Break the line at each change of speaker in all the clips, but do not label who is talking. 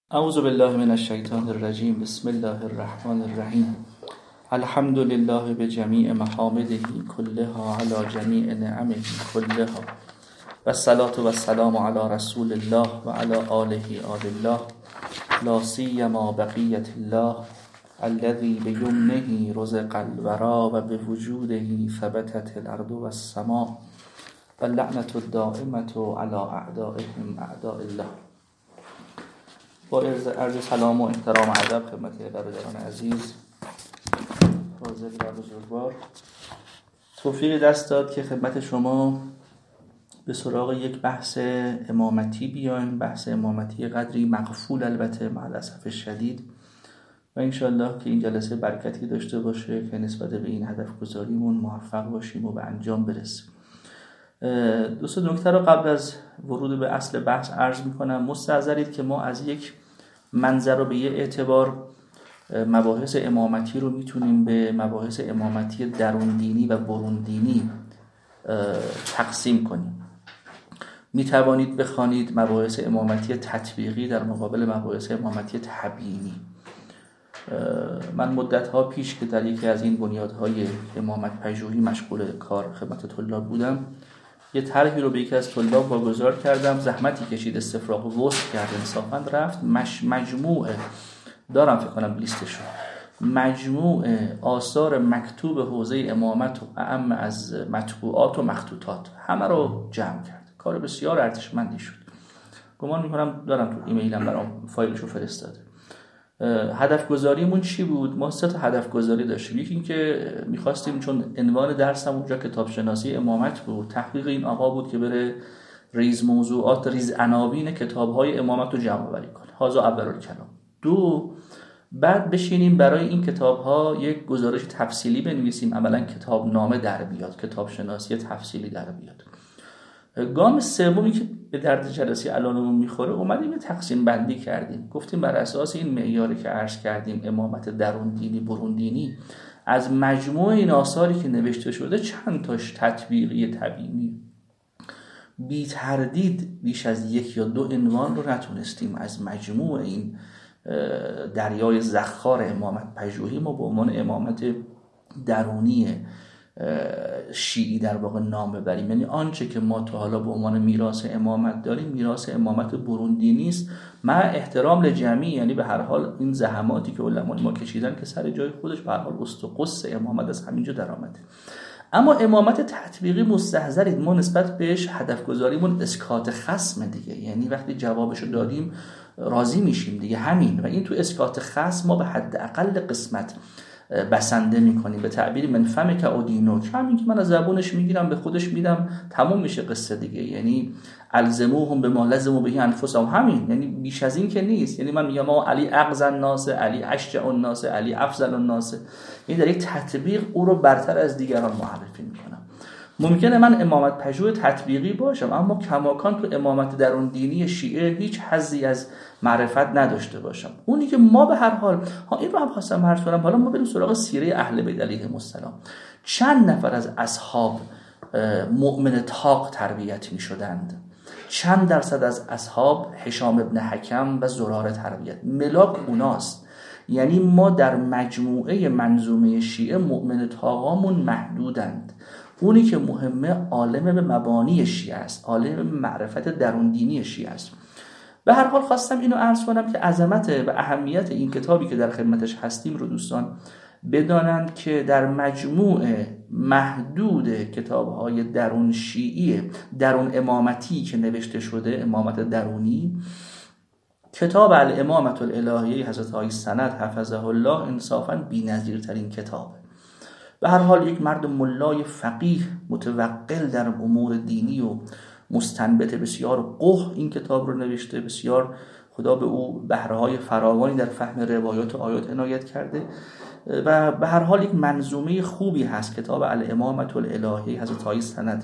اعوذ بالله من الشیطان الرجیم. بسم الله الرحمن الرحیم. الحمد لله بجمیع محامده كلها على جمیع نعمه كلها و الصلاة و السلام علی رسول الله و علی آله آل الله لا سیما بقیة الله الذي بیمنه رزق الورا و بوجوده ثبتت الارض و السماء و اللعنة الدائمة على اعدائهم اعداء الله. با عرض سلام و احترام و ادب خدمت برادران عزیز فاضل و بزرگوار، توفیق دست داد که خدمت شما به سراغ یک بحث امامتی بیایم. بحث امامتی قدری مغفول البته مع الاسف شدید، و انشالله که این جلسه برکتی داشته باشه که نسبت به این هدف گذاریمون موفق باشیم و به انجام برسیم. دو سه نکته رو قبل از ورود به اصل بحث عرض میکنم. مستحضرید که ما از یک منظر رو به یه اعتبار مباحث امامتی رو میتونیم به مباحث امامتی درون دینی و برون دینی تقسیم کنیم. میتوانید بخوانید مباحث امامتی تطبیقی در مقابل مباحث امامتی تبیینی. من مدت‌ها پیش که در یکی از این بنیادهای امامت پژوهی مشغول کار خدمت طلاب بودم، یه طرحی رو به یکی از طلاب واگذار کردم. زحمتی کشید، استفراغ وسط کرد، انصافاً رفت مجموعه دارم فکر کنم لیستشو، مجموع آثار مکتوب حوزه امامت و اعم از مطبوعات و مخطوطات همه رو جمع کرد. کار بسیار ارزشمندی شد. گمان میکنم دارم تو ایمیلم برام فایلشو فرستاده. هدف گذاریمون چی بود؟ ما 3 تا هدف گذاری داشتیم. یکی این که میخواستیم، چون عنوان درسم اونجا کتاب شناسی امامت بود، تحقیق این آقا بود که بره ریز موضوعات، ریز عناوین کتاب‌های امامت رو جمع آوری کنه. هذا اول الکلام. 2، بعد بشینیم برای این کتاب‌ها یک گزارش تفصیلی بنویسیم، عملاً کتاب نامه در بیاد، کتاب شناسی تفصیلی در بیاد. گام سومی که به درد جلسه الانمون میخوره، اومدیم تقسیم بندی کردیم. گفتیم بر اساس این معیاری که عرض کردیم، امامت درون دینی برون دینی، از مجموع این آثاری که نوشته شده چند تاش تطبیقی تبیینی، بی تردید بیش از 1 یا 2 عنوان رو نتونستیم از مجموع این دریای زخار امامت پژوهی ما به عنوان امامت درونی شیعی در واقع نام ببریم. یعنی آنچه که ما تا حالا به عنوان میراث امامت داریم میراث امامت برون دینی است، مع احترام لجمیع. یعنی به هر حال این زحماتی که علمای ما کشیدن که سر جای خودش به هر حال است و قص امامت از همینجا در آمده. اما امامت تطبیقی مستحضرید، ما نسبت بهش هدف گذاریمون اسکات خصم دیگه. یعنی وقتی جوابشو دادیم راضی میشیم دیگه، همین. و این تو اسکات خصم ما به حداقل قسمت بسنده میکنیم، به تعبیر من فمک اودینوک، همین که من از زبونش میگیرم به خودش میدم، تموم میشه قصه دیگه. یعنی الزموهم بما لزموا به انفسهم، همین. یعنی بیش از این که نیست. یعنی من میگم علی اغزى الناس، علی اشجع الناس، علی افضل الناس، یعنی در یک تطبیق او رو برتر از دیگران معرفی میکنم. ممکنه من امامت پژوه تطبیقی باشم، اما کماکان تو امامت درون دینی شیعه هیچ حظی از معرفت نداشته باشم. اونی که ما به هر حال این رو هم خواستم عرض کنم. حالا ما بریم سراغ سیره اهل بیت علیهم السلام. چند نفر از اصحاب مؤمن طاق تربیت می شدند؟ چند درصد از اصحاب هشام ابن حکم و زراره تربیت؟ ملاک اوناست. یعنی ما در مجموعه منظومه شیعه مؤمن طاقامون محدودند. اونی که مهمه عالم به مبانی شیعه است، عالم به معرفت درون دینی شیعه است. به هر حال خواستم اینو عرض کنم که عظمت و اهمیت این کتابی که در خدمتش هستیم رو دوستان بدانند که در مجموع محدود کتاب‌های درون شیعی، درون امامتی که نوشته شده، امامت درونی، کتاب الامامة الالهیه حضرت آقای سند حفظه الله انصافاً بی‌نظیرترین کتابه. به هر حال یک مرد ملای فقیه متوقل در امور دینی و مستنبط بسیار قح این کتاب رو نوشته. بسیار خدا به او بهره‌های فراوانی در فهم روایات و آیات عنایت کرده و به هر حال یک منظومه خوبی هست کتاب الامامة الالهیه حضرت آقای سند.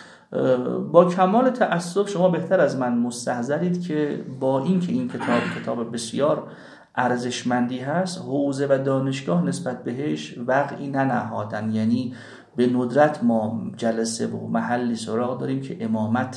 با کمال تأسف شما بهتر از من مستحضرید که با این که این کتاب بسیار ارزشمندی هست، حوزه و دانشگاه نسبت بهش وقعی ننهادن. یعنی به ندرت ما جلسه و محلی سراغ داریم که امامت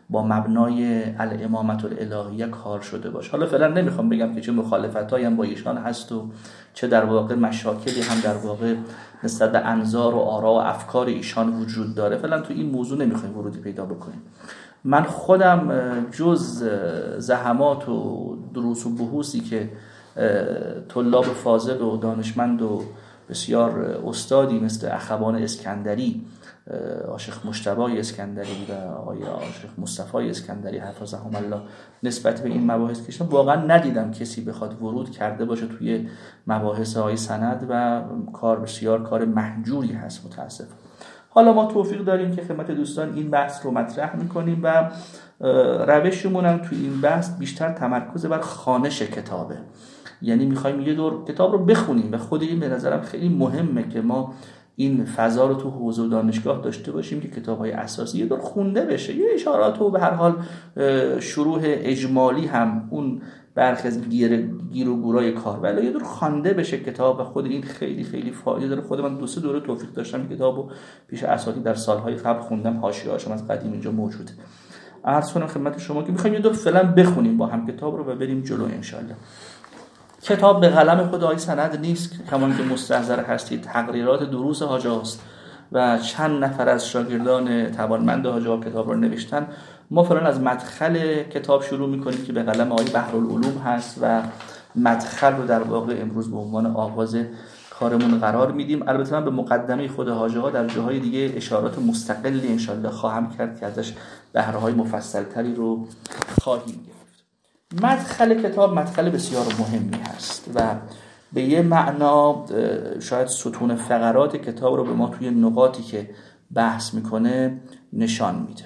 با مبنای الامامة الالهیه کار شده باشه. حالا فعلا نمیخوام بگم که چه مخالفتایی هم با ایشان هست و چه در واقع مشاکلی هم در واقع نسبت به انظار و آرا و افکار ایشان وجود داره. فعلا تو این موضوع نمیخوایم ورودی پیدا بکنیم. من خودم جز زحمات و دروس و بحوثی که طلاب فاضل و دانشمند و بسیار استادی مثل اخوان اسکندری، آشیخ مجتبی اسکندری و آقای آشیخ مصطفی اسکندری حفظهم الله نسبت به این مباحث کشیدن، واقعا ندیدم کسی بخواد ورود کرده باشه توی مباحث های سند و کار بسیار کار محجوری هست متاسف. حالا ما توفیق داریم که خدمت دوستان این بحث رو مطرح میکنیم و روشمون هم توی این بحث بیشتر تمرکز بر خوانش کتابه. یعنی میخوایم یه دور کتاب رو بخونیم و خود این به نظرم خیلی مهمه که ما این فضا رو تو حوزه و دانشگاه داشته باشیم که کتاب‌های اساسی یه دور خونده بشه، یه اشارات و به هر حال شروح اجمالی هم اون برخی از گیر و گورای کار، ولی یه دور خوانده بشه کتاب و خود این خیلی خیلی فایده داره. خود من 2-3 دوره توفیق داشتم کتابو پیش اساتید در سالهای قبل خوندم، حاشیه‌هاش از قدیم اینجا موجوده. عرض کنم خدمت شما که می‌خوایم یه دور فعلا بخونیم با هم کتاب رو و بریم جلو ان شاءالله. کتاب به قلم خود آقای سند نیست، کمان که مستحضر هستید تقریرات دروس حاج آقاست و چند نفر از شاگردان توانمند حاج آقا کتاب رو نوشتن. ما فعلا از مدخل کتاب شروع می‌کنیم که به قلم آقای بحرالعلوم هست و مدخل رو در واقع امروز به عنوان آغاز کارمون قرار میدیم. البته من به مقدمه خود حاج آقا در جاهای دیگه اشارات مستقلی ان شاءالله خواهم کرد که ازش بهره‌های مفصل‌تری رو خواهیم گرفت. مدخل کتاب مدخل بسیار مهمی هست و به یه معنا شاید ستون فقرات کتاب رو به ما توی نقاطی که بحث میکنه نشان میده.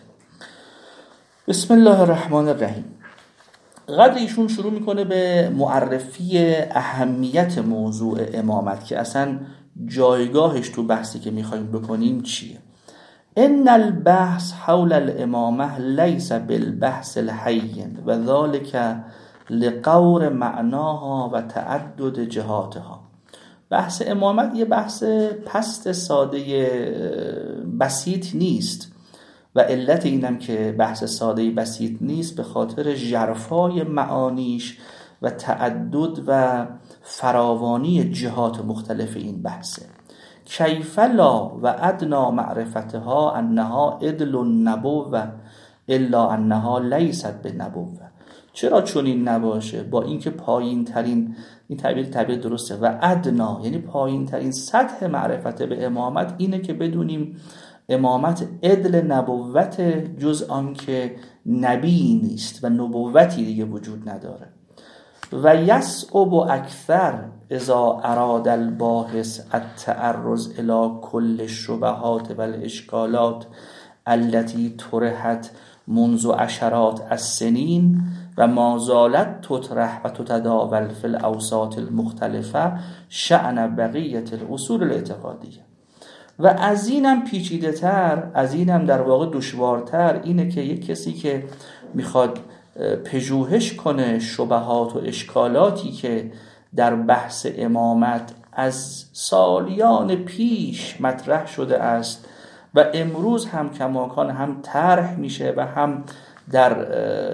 بسم الله الرحمن الرحیم. قدر ایشون شروع میکنه به معرفی اهمیت موضوع امامت که اصلا جایگاهش تو بحثی که میخوایم بکنیم چیه. ان البحث حول الامامه لیس بالبحث الهین و ذلك لقور معناها و تعدد جهاتها. بحث امامت یه بحث پست ساده بسیط نیست و علت اینم که بحث ساده بسیط نیست به خاطر ژرفای معانیش و تعدد و فراوانی جهات مختلف این بحثه. کیف لا و ادنا معرفتها انها ادل النبوة الا انها لیست بنبوة. چرا چون این نباشه؟ با اینکه پایین ترین، این تعبیر درسته، و ادنا یعنی پایین ترین سطح معرفت به امامت اینه که بدونیم امامت ادل نبوت جز آن که نبی نیست و نبوتی دیگه وجود نداره. و یصعب اکثر اذا اراد الباحث التعرض الى کل الشبهات و الاشکالات التي طرحت منذ عشرات السنین و ما زالت تطرح و تتداول فی الاوساط المختلفه شأن بقیه الاصول الاعتقادیه. و از اینم پیچیده تر، از اینم در واقع دشوارتر اینه که یک کسی که میخواد پژوهش کنه شبهات و اشکالاتی که در بحث امامت از سالیان پیش مطرح شده است و امروز هم کماکان هم طرح میشه و هم در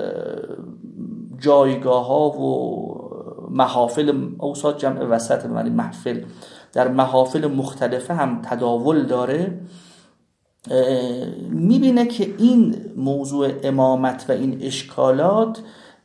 جایگاه ها و محافل، اوساط جمع وسط معنی محفل، در محافل مختلفه هم تداول داره، میبینه که این موضوع امامت و این اشکالات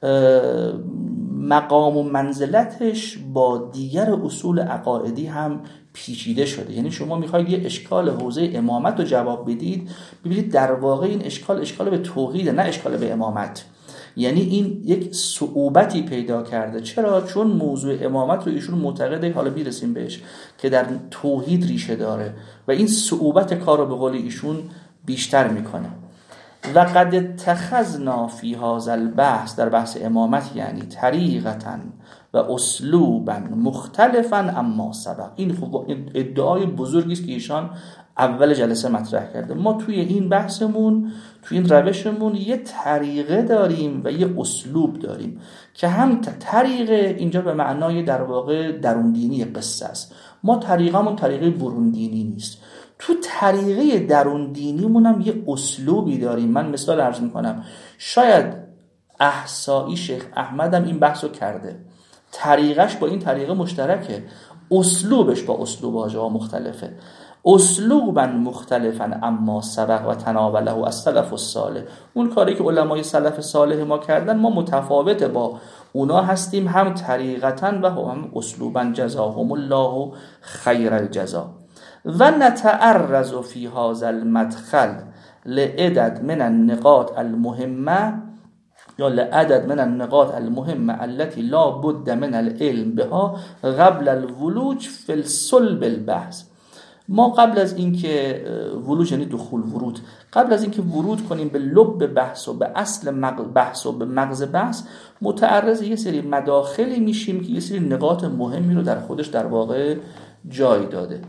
مقام و منزلتش با دیگر اصول عقائدی هم پیچیده شده. یعنی شما میخواید یه اشکال حوزه امامت رو جواب بدید، ببینید در واقع این اشکال به توحید، نه اشکال به امامت. یعنی این یک صعوبتی پیدا کرده. چرا؟ چون موضوع امامت رو ایشون معتقده، حالا میرسیم بهش، که در توحید ریشه داره و این صعوبت کار رو به قول ایشون بیشتر میکنه. و قد اتخذنا فی هذا البحث، در بحث امامت یعنی طریقتا و اسلوبا مختلفا اما سبق. این خب ادعای بزرگی است که ایشان اول جلسه مطرح کرده. ما توی این بحثمون، توی این روشمون یه طریقه داریم و یه اسلوب داریم که هم طریقه اینجا به معنای در واقع درون دینی قصه است. ما طریقمون طریقه برون دینی نیست. تو طریقه درون دینیمون هم یه اسلوبی داریم. من مثال عرض میکنم، شاید احصایی شیخ احمد هم این بحثو کرده، طریقش با این طریقه مشترکه، اسلوبش با اسلوب آجا مختلفه، اسلوبا مختلفا اما سبق و تناوله از سلف الصالح. اون کاری که علمای سلف صالح ما کردن ما متفاوت با اونا هستیم، هم طریقتا و هم اسلوبا، جزاهم الله خیر الجزا. و نتعرض فی هذا المدخل لعدد من النقاط المهمه یا لعدد من النقاط المهمه التي لا بد من العلم بها قبل الولوج فی الصلب البحث. ما قبل از اینکه ولوج یعنی دخول ورود، قبل از اینکه ورود کنیم به لب بحث و به اصل بحث و به مغز بحث، متعرض یه سری مداخلی میشیم که یه سری نقاط مهمی رو در خودش در واقع جای داده.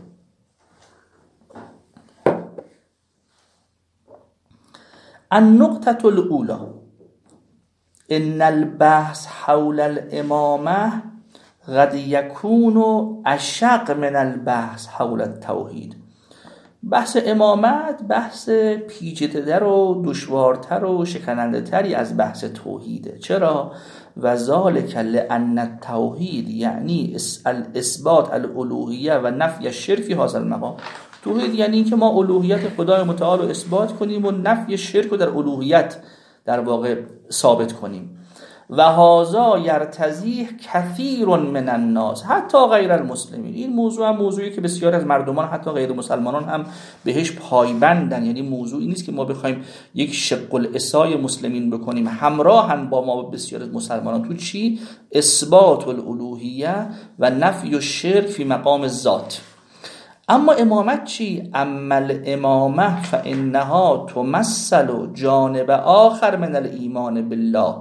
النقطة الأولى ان البحث حول الامامه قد یکون اشق من البحث حول التوحید. بحث امامت بحث پیچیده‌تر و دشوارتر و شکننده تری از بحث توحیده. چرا؟ و ذالک لأن التوحید یعنی اثبات الالوهیه و نفی الشرک فی هذا المقام. توحید یعنی اینکه ما الوهیت خدای متعال رو اثبات کنیم و نفی شرک رو در الوهیت در واقع ثابت کنیم. و هذا یرتضیه کثیر من الناس حتی غیر المسلمین. این موضوع هم موضوعی که بسیار از مردمان حتی غیر مسلمانان هم بهش پایبندن. یعنی موضوعی نیست که ما بخوایم یک شق العصای مسلمین بکنیم، همراه هم با ما بسیار از مسلمانان. تو چی؟ اثبات الالوهیه و نفی الشرک فی مقام الذات. اما امامت چی؟ اما الامامه فانها تمثل جانب آخر من الایمان بالله.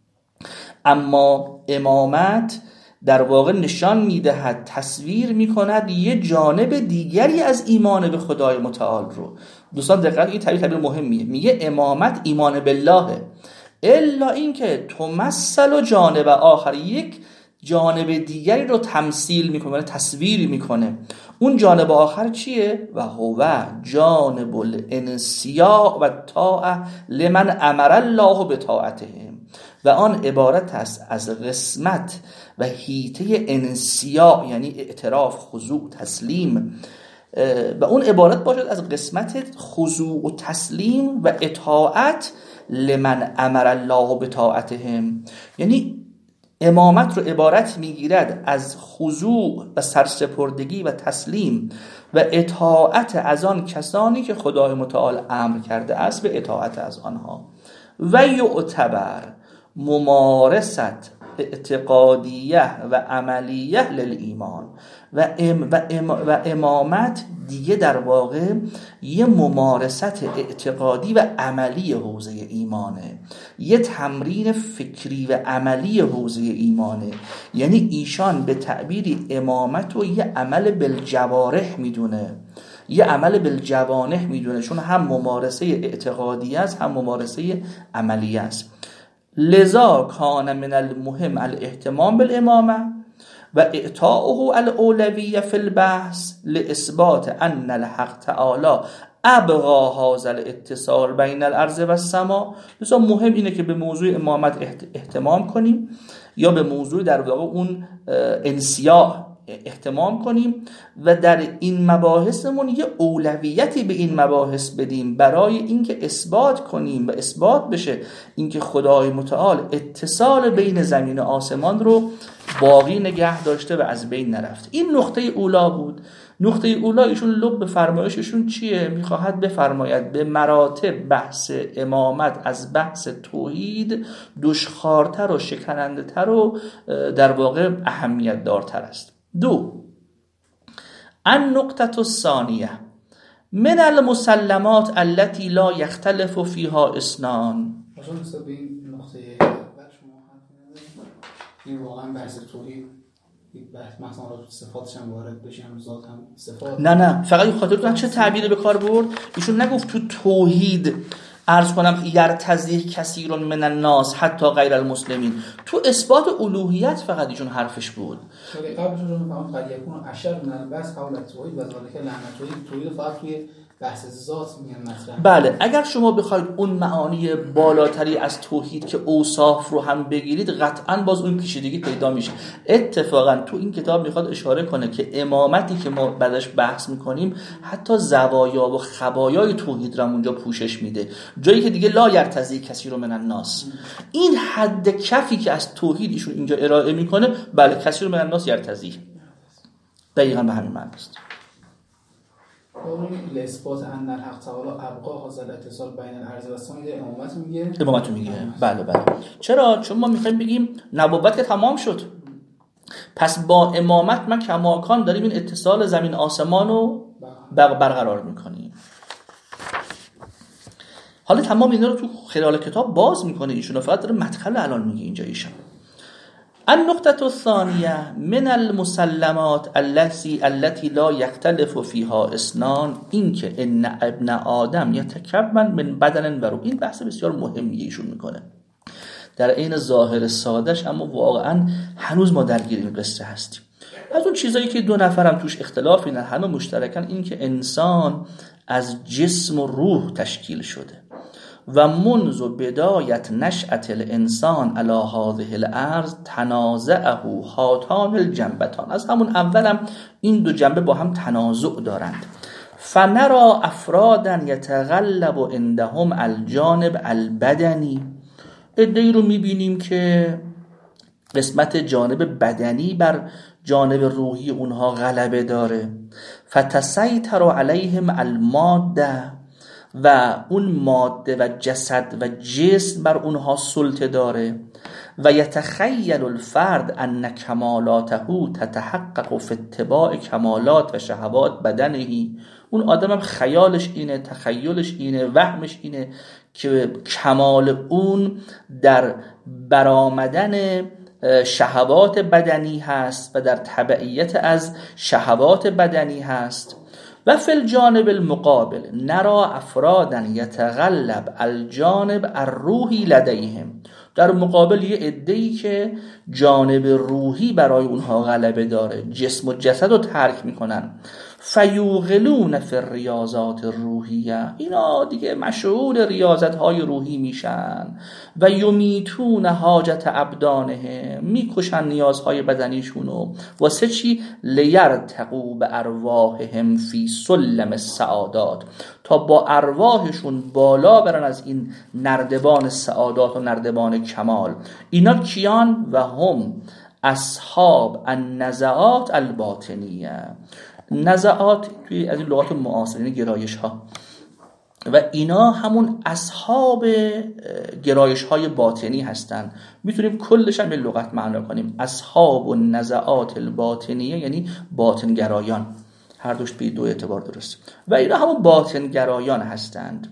اما امامت در واقع نشان میدهد، تصویر میکند یه جانب دیگری از ایمان به خدای متعال رو. دوستان دقت، این تعبیر مهمیه. میگه امامت ایمان بالله، الا اینکه تمثل جانب آخر، یک جانب دیگری رو تمثیل میکنه، تصویر میکنه. اون جانب آخر چیه؟ و هو جانب الانصیاع و طاعه لمن امر الله بطاعتهم. و آن عبارت است از قسمت و حیطه انصیاع، یعنی اعتراف، خضوع، تسلیم. و اون عبارت باشد از قسمت خضوع و تسلیم و اطاعت لمن امر الله بطاعتهم. یعنی امامت رو عبارت میگیرد از خضوع و سرسپردگی و تسلیم و اطاعت از آن کسانی که خدای متعال امر کرده است به اطاعت از آنها. و یعتبر ممارست اعتقادیه و عملیه للایمان. و امامت دیگه در واقع یه ممارست اعتقادی و عملی حوزه ایمانه، یه تمرین فکری و عملی حوزه ایمانه. یعنی ایشان به تعبیری امامت رو یه عمل بالجوارح میدونه، یه عمل بالجوانح میدونه، چون هم ممارسه اعتقادی است هم ممارسه عملی است. لذا کان من المهم الاهتمام بالامامه و اعطاؤه الاولویه فی البحث لاثبات ان الحق تعالی ابقا هذا الاتصال بین الارض و السما. لذا مهم اینه که به موضوع امامت اهتمام کنیم، یا به موضوع در واقع اون انصیاع اهتمام کنیم و در این مباحثمون یه اولویتی به این مباحث بدیم برای اینکه اثبات کنیم و اثبات بشه اینکه خدای متعال اتصال بین زمین و آسمان رو باقی نگه داشته و از بین نرفت. این نقطه اولا بود. نقطه اولا ایشون لب فرمایششون چیه؟ میخواهد بفرماید به مراتب بحث امامت از بحث توحید دشخوارتر و شکننده تر و در واقع اهمیت دارتر است. 2. النقطة الثانیه من المسلمات التي لا يختلف فيها اثنان.
مثلا به این نقطه اول شما این واقعا بحث توحید بحث مثلا صفاتش هم وارد بشه، هم ذات هم صفات.
نه فقط خاطرتون چه تعبیری به کار برد؟ ایشون نگفت تو توحید عرض کنم یرتضی کثیر من الناس حتی غیر المسلمین، تو اثبات الوهیت فقط ایشون حرفش بود.
ولی قبلش رو میفهمم قد یکون اشر من بس قول توحید و ذالک لعنت توحید فقط توی بحث ذات میگن مطرح.
بله، اگر شما بخواید اون معانی بالاتری از توحید که اوصاف رو هم بگیرید قطعاً باز اون پیچیدگی پیدا میشه. اتفاقاً تو این کتاب میخواد اشاره کنه که امامتی که ما بعدش بحث میکنیم حتی زوایا و خبایای توحید رو اونجا پوشش میده، جایی که دیگه لا یرتضی کثیر من الناس. این حد کفی که از توحید ایشون اینجا ارائه میکنه، بله کثیر من الناس یرتضی، دقیقاً به همین معنی است.
اون اثبات ان الحق تعالی ابقا حاصل اتصال بین الارض و السماء امامت میگه.
بله. چرا؟ چون ما میخوایم بگیم نبوت که تمام شد، پس با امامت ما کماکان داریم این اتصال زمین آسمان رو برقرار میکنیم. حالا تمام اینا رو تو خلال کتاب باز میکنه ایشون، فقط داره مدخل الان میگه اینجا ایشون. النقطة الثانية من المسلمات التي لا يختلف فيها اثنان، این که ان ابن آدم یتکون من بدن و روح. این بحث بسیار مهمیه ایشون میکنه در عین ظاهر سادش، اما واقعا هنوز ما درگیر این قصه هستیم. از اون چیزایی که دو نفرم توش اختلافی نه، همه مشترکن، این که انسان از جسم و روح تشکیل شده و منذ بدایت نشأت الانسان علی هذه الارض تنازعه هاتان الجنبتان، از همون اولم این دو جنبه با هم تنازع دارند. فنرى افرادا یتغلب عندهم الجانب البدنی، ادعی رو میبینیم که قسمت جانب بدنی بر جانب روحی اونها غلبه داره. فتسیطر علیهم الماده، و اون ماده و جسد و جسم بر اونها سلطه داره. و یتخیل الفرد ان کمالاته تتحقق فی اتباع کمالات و شهوات بدنه، اون آدم هم خیالش اینه، تخیلش اینه، وهمش اینه که کمال اون در برآمدن شهوات بدنی هست و در تبعیت از شهوات بدنی هست. و فی الجانب المقابل نرى افرادا یتغلب الجانب الروحی لدیهم، در مقابل یه عده‌ای که جانب روحی برای اونها غلبه داره، جسم و جسد رو ترک میکنن. فیوغلون فی الریاضات الروحیه، اینا دیگه مشغول ریاضت های روحی میشن. و یمیتون حاجت ابدانهم، میکشن نیازهای بدنیشونو. واسه چی؟ لیرتقوا بارواحهم فی سلم السعادات، تا با ارواحشون بالا برن از این نردبان سعادات و نردبان کمال. اینا کیان؟ و هم اصحاب النزعات الباطنیه. نزعات توی از این لغات معاصرین گرایش ها، و اینا همون اصحاب گرایش های باطنی هستن. میتونیم کلش هم به لغت معنا کنیم، اصحاب النزعات الباطنیه یعنی باطن گرایان، هر دوش به دو اعتبار درست، و اینا همون باطن گرایان هستند.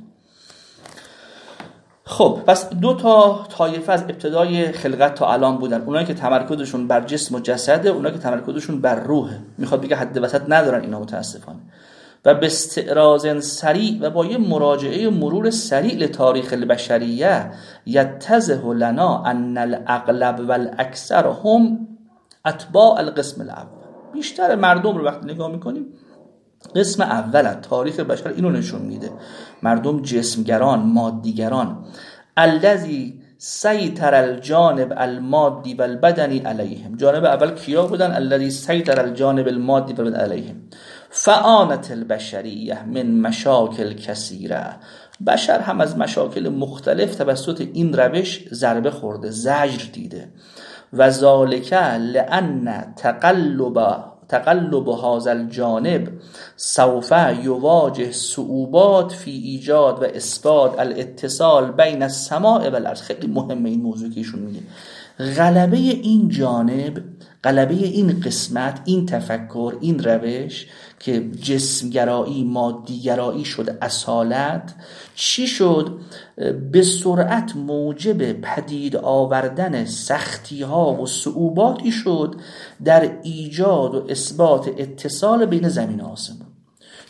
خب پس دو تا طایفه از ابتدای خلقت تا الان بودن، اونایی که تمرکزشون بر جسم و جسده، اونایی که تمرکزشون بر روحه. میخواد بگه حد وسط ندارن اینا متاسفانه. و به استعراض سریع و با یه مراجعه مرور سریع لتاریخ البشریه یتضح لنا ان الاغلب والاکثر هم اتباع القسم الاول. بیشتر مردم رو وقتی نگاه میکنیم قسم اول تاریخ بشر اینو نشون میده، مردم جسمگران، مادیگران. الذی سیطر الجانب المادی والبدنی علیهم، جانب اول کیا بودن؟ الذی سیطر الجانب المادی والبدنی علیهم. فعانت البشریه من مشاکل کثیره، بشر هم از مشاکل مختلف توسط این روش ضربه خورده، زجر دیده. و ذالک لان تقلب هذا الجانب سوف یواجه صعوبات فی ایجاد و اثبات الاتصال بین السماء و الارض. خیلی مهمه این موضوع که ایشون میگه، غلبه این جانب، غلبه این قسمت، این تفکر، این روش که جسمگرایی، مادیگرایی شد اصالت، چی شد؟ به سرعت موجب پدید آوردن سختی ها و صعوباتی شد در ایجاد و اثبات اتصال بین زمین و آسمان.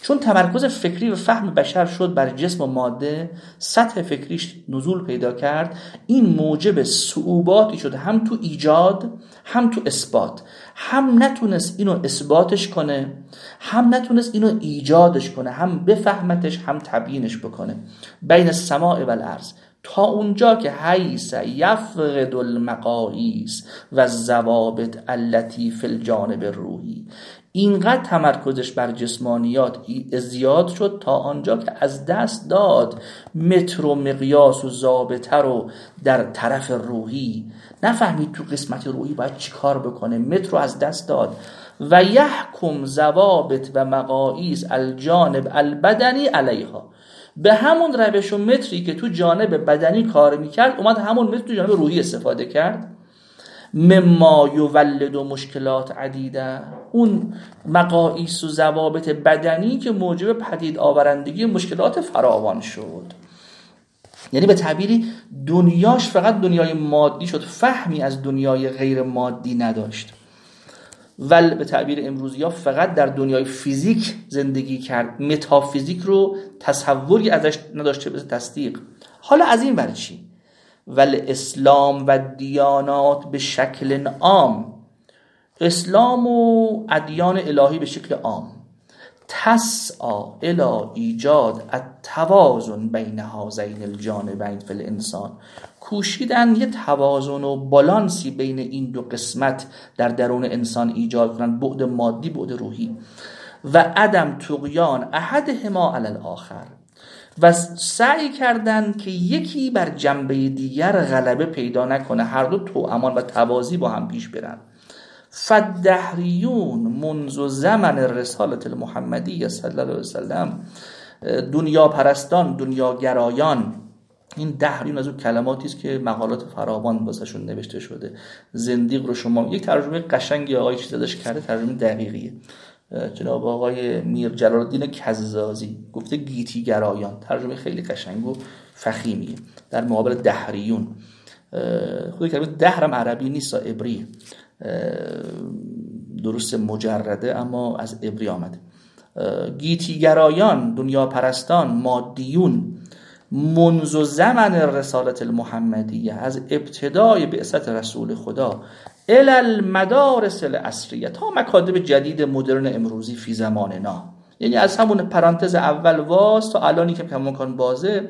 چون تمرکز فکری و فهم بشر شد بر جسم و ماده، سطح فکریش نزول پیدا کرد، این موجب صعوباتی شد هم تو ایجاد هم تو اثبات. هم نتونست اینو اثباتش کنه، هم نتونست اینو ایجادش کنه، هم بفهمتش هم تبیینش بکنه. بین السماء و الارض، تا اونجا که حیث یفقد المقاییس و الضوابط التي فی الجانب الروحی، اینقدر تمرکزش بر جسمانیات زیاد شد تا آنجا که از دست داد متر و مقیاس و ضابطه رو در طرف روحی. نفهمید تو قسمت روحی باید چی کار بکنه، متر رو از دست داد. و یحکم ضوابط و مقاییس الجانب البدنی علیها، به همون روش و متری که تو جانب بدنی کار میکرد اومد همون متر تو جانب روحی استفاده کرد. مما یولد و مشکلات عدیده، اون مقاییس و ضوابط بدنی که موجب پدید آورندگی مشکلات فراوان شد. یعنی به تعبیری دنیاش فقط دنیای مادی شد، فهمی از دنیای غیر مادی نداشت. به تعبیر امروزی ها فقط در دنیای فیزیک زندگی کرد، متافیزیک رو تصوری ازش نداشته به تصدیق. حالا از این بر چی؟ اسلام و دیانات به شکل عام، اسلام و ادیان الهی به شکل عام، تسعى الى ایجاد التوازن بین هذین الجانبین فی الانسان، کوشیدن یه توازن و بالانسی بین این دو قسمت در درون انسان ایجاد کنن، بعد مادی بعد روحی. و عدم طغیان احدهما علی الاخر، و سعی کردن که یکی بر جنبه دیگر غلبه پیدا نکنه، هر دو توامان و توازی با هم پیش برن. فالدهریون منذ زمن رسالت المحمدی صلی الله علیه وسلم، دنیا پرستان، دنیا گرایان، این دهریون از اون کلماتی است که مقالات فراوان واسهشون نوشته شده. زندیق رو شما یک ترجمه قشنگی آقای چیز داشت کرده، ترجمه دقیقیه، جناب آقای میر جلال الدین کزازی گفته گیتی گرایان، ترجمه خیلی قشنگ و فخیمیه در مقابل دهریون. خود کلمه دهرم عربی نیست، عبری، درست مجرده اما از عبری آمده. گیتی گرایان، دنیا پرستان، مادیون، منذ زمن رسالت المحمدیه، از ابتدای بعثت رسول خدا، الی المدارس العصریه، تا مکاتب جدید مدرن امروزی فی زماننا، یعنی از همون پرانتز اول واس تا الانی که کماکان بازه،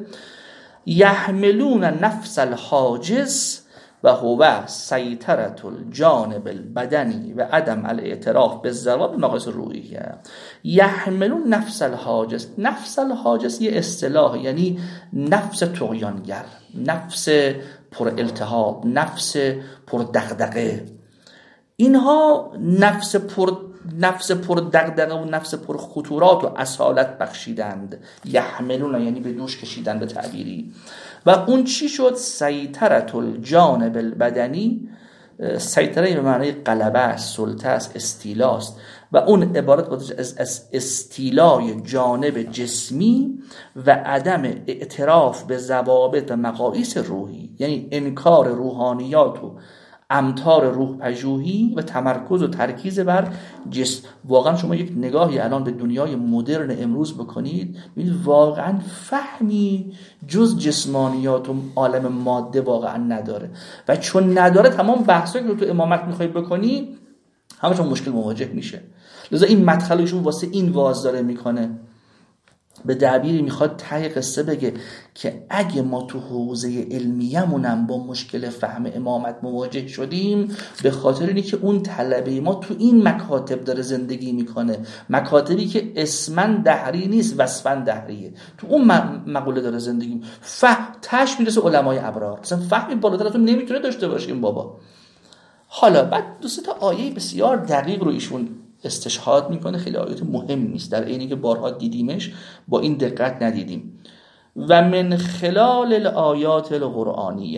یحملون نفس الحاجز و هو سیطرة الجانب البدنی و عدم الاعتراف بالضوابط مقاییس روحیه. یحملون نفس الحاجز، نفس الحاجز یه اصطلاح، یعنی نفس طغیانگر، نفس پر التهاب، نفس پر دغدغه. اینها نفس پر دغدغه و نفس پر خطورات و اصالت بخشیدند. یحملون یعنی به دوش کشیدن به تعبیری. و اون چی شد؟ سیطرة الجانب البدنی، سیطره به معنی غلبه است، سلطه است، استیلاست، و اون عبارت بود از استیلای جانب جسمی و عدم اعتراف به ضوابط و مقاییس روحی، یعنی انکار روحانیات و امتار روح پژوهی و تمرکز و ترکیز بر جسم. واقعا شما یک نگاهی الان به دنیای مدرن امروز بکنید، ببینید واقعا فهمی جز جسمانیات و عالم ماده واقعا نداره، و چون نداره تمام بحثایی که تو امامت میخوای بکنی همشون مشکل مواجه میشه. لذا این مدخل ایشون واسه این واز داره میکنه، به تعبیری میخواد ته قصه بگه که اگه ما تو حوزه علمیه‌مونم با مشکل فهم امامت مواجه شدیم، به خاطر اینه که اون طلبه ما تو این مکاتب داره زندگی میکنه، مکاتبی که اسمن دهری نیست، وصفن دهریه، تو اون مقوله داره زندگی. تش میرسه علمای ابرار، مثلا فهمی بالاتر از اون نمیتونه داشته باشه این بابا. حالا بعد دو سه تا آیه بسیار دقیق رو ایشون استشهاد میکنه، خیلی آیات مهمی است، در عینی که بارها دیدیمش با این دقت ندیدیم. و من خلال الآیات القرآنیه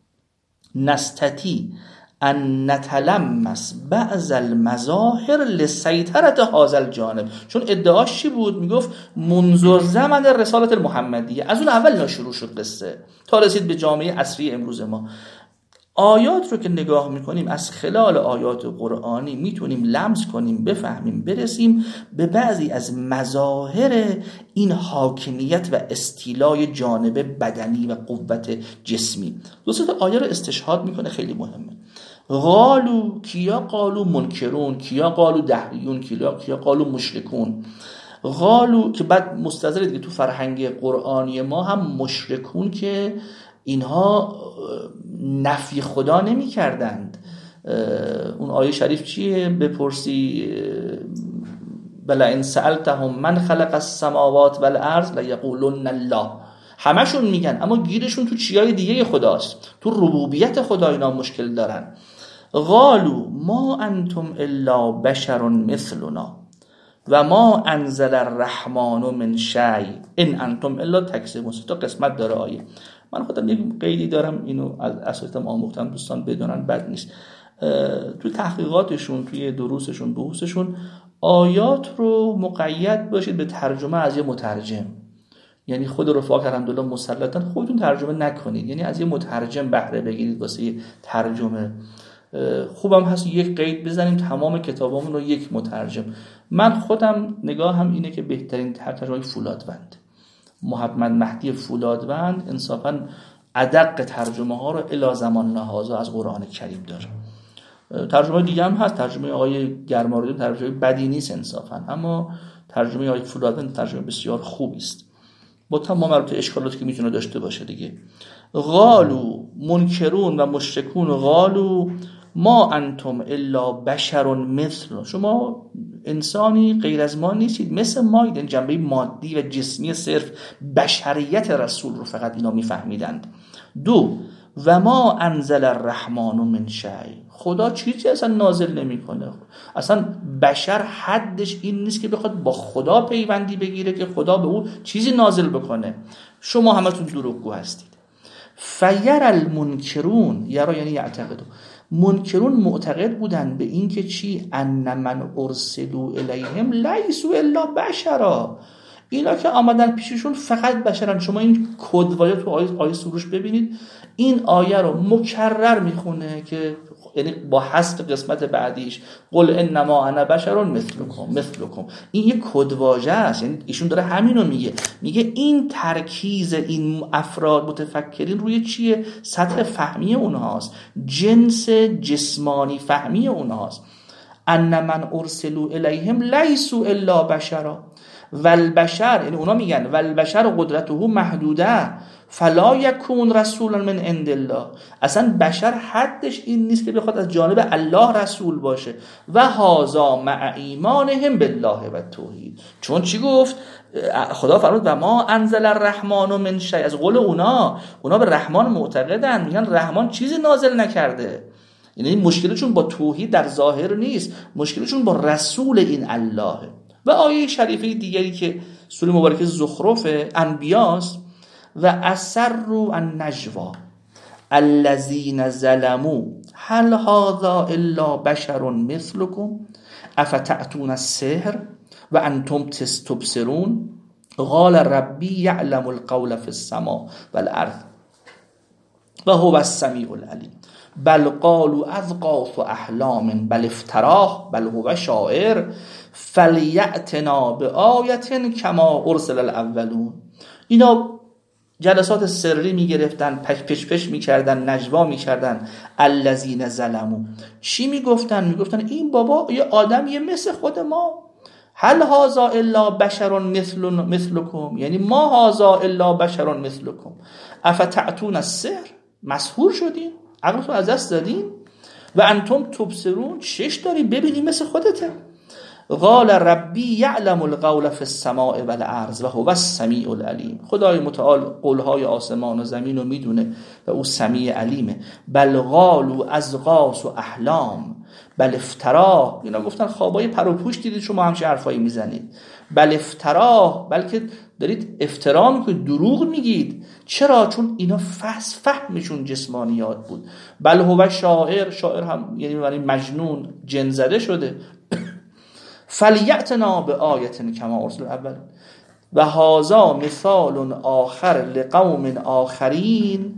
نستطیع ان نتلمس بعض المظاهر لسیطرة هذا الجانب. چون ادعاش چی بود؟ میگفت منذ زمن رسالت المحمدیه، از اون اول شروع شد قصه تا رسید به جامعه عصری امروز ما. آیات رو که نگاه میکنیم از خلال آیات قرآنی میتونیم لمس کنیم، بفهمیم، برسیم به بعضی از مظاهر این حاکمیت و استیلای جانب بدنی و قوت جسمی. دو سه تا آیه رو استشهاد میکنه، خیلی مهمه. قالو، کیا قالو؟ منکرون، کیا قالو؟ دهریون، کیا قالو؟ مشرکون. قالو که بعد مستظره دیگه تو فرهنگ قرآنی ما هم مشرکون که اینها نفی خدا نمی کردند. اون آیه شریف چیه؟ بپرسی بلا ان سألتهم من خلق السماوات والارض لیقولن الله. همشون میگن، اما گیرشون تو چیای دیگه خداست، تو ربوبیت خدا اینا مشکل دارن. قالوا ما انتم الا بشر مثلنا و ما انزل الرحمن من شیء ان انتم الا تکذبون. تا قسمت داره آیه. من خودم یک قیدی دارم، اینو از اساتیدم آموختم، دوستان بدونن بد نیست. توی تحقیقاتشون، توی دروسشون، بحوثشون آیات رو مقید باشید به ترجمه از یه مترجم. یعنی خود رفاق الحمدلله مسلطن خودتون ترجمه نکنید، یعنی از یه مترجم بهره بگیرید واسه ترجمه. خوبم هست یک قید بزنیم تمام کتابامون رو یک مترجم. من خودم نگاهم اینه که بهترین ترجمه فولادوند، محمد مهدی فولادوند انصافاً ادق ترجمه ها رو الی زمان هذا از قرآن کریم داره. ترجمه دیگه هم هست، ترجمه آقای گرماردی ترجمه بدی نیست انصافاً، اما ترجمه آقای فولادوند ترجمه بسیار خوبی است با تمام البته اشکالاتی که میتونه داشته باشه دیگه. قالو، منکرون و مشرکون، قالو ما انتم الا بشر مثل، شما انسانی غیر از ما نیستید، مثل ما. این جنبه مادی و جسمی صرف بشریت رسول رو فقط اینا میفهمیدند. دو، و ما انزل الرحمن من شیء، خدا چیزی اصلا نازل نمیکنه. اصلا بشر حدش این نیست که بخواد با خدا پیوندی بگیره که خدا به او چیزی نازل بکنه. شما همتون دروغگو هستید. فیر المنکرون، یرا یعنی یعتقدو، منکرون معتقد بودن به این که چی؟ ان من ارسلوا الیهم لیسوا الا بشرا، اینا که آمدن پیششون فقط بشرن. شما این کدوایه تو آیه سروش ببینید، این آیه رو مکرر میخونه که یعنی با حذف قسمت بعدیش قل انما انا بشر مثلکم. این یک کدواژه است، یعنی ایشون داره همینو میگه این ترکیز این افراد متفکرین روی چیه؟ سطح فهمی اونهاست، جنس جسمانی فهمی اونهاست. ان من ارسلوا الیهم لیسوا الا بشرا والبشر، یعنی اونا میگن والبشر قدرته محدوده فلا یکون رسولا من عند الله، اصلا بشر حدش این نیست که بخواد از جانب الله رسول باشه. و هذا مع ایمانهم بالله و توحید، چون چی گفت خدا فرمود و ما انزل الرحمن من شیء، از قول اونا به رحمان معتقدن، میگن رحمان چیزی نازل نکرده. یعنی مشکلشون با توحید در ظاهر نیست، مشکلشون با رسول این الله. و آیه شریفه دیگری که سوره مبارکه زخرف انبیاست، و اسروا النجوا الذين ظلموا هل هذا الا بشر مثلكم افتأتون السحر و انتم تبصرون قال ربی یعلم القول فی السماء والارض و هو السمیع العلیم بل قالوا اضغاث احلام بل افتراه بل هو شاعر فلیأتنا بآیة کما ارسل الاولون. اینا جلسات سری میگرفتن، پش میکردن، نجوا میکردن. الذین ظلموا چی میگفتن این بابا یه آدمیه مثل خود ما. هل هذا الا بشر مثلکم، یعنی ما هذا الا بشر مثلکم افتأتون السحر، مسحور شدین، عقلتون از دست دادین. و انتم تبصرون، چش داری ببینی مثل خودته. قال ربی یعلم القول فی السماء والارض و هو السمیع العلیم، خدای متعال قولهای آسمان و زمین رو میدونه و او سمیع علیمه. بل قالوا اضغاث احلام بل افتراه، اینا گفتن خوابای پر و پوش دیدید شما همچه حرفایی میزنید. بل افتراه، بلکه دارید افترا میکنید، دروغ میگید. چرا؟ چون اینا فهمشون جسمانیات بود. بل هو شاعر هم یعنی مجنون، جن زده شده. فلیأتنا بآیة کما ارسل الاول و هذا مثال آخر لقوم آخرین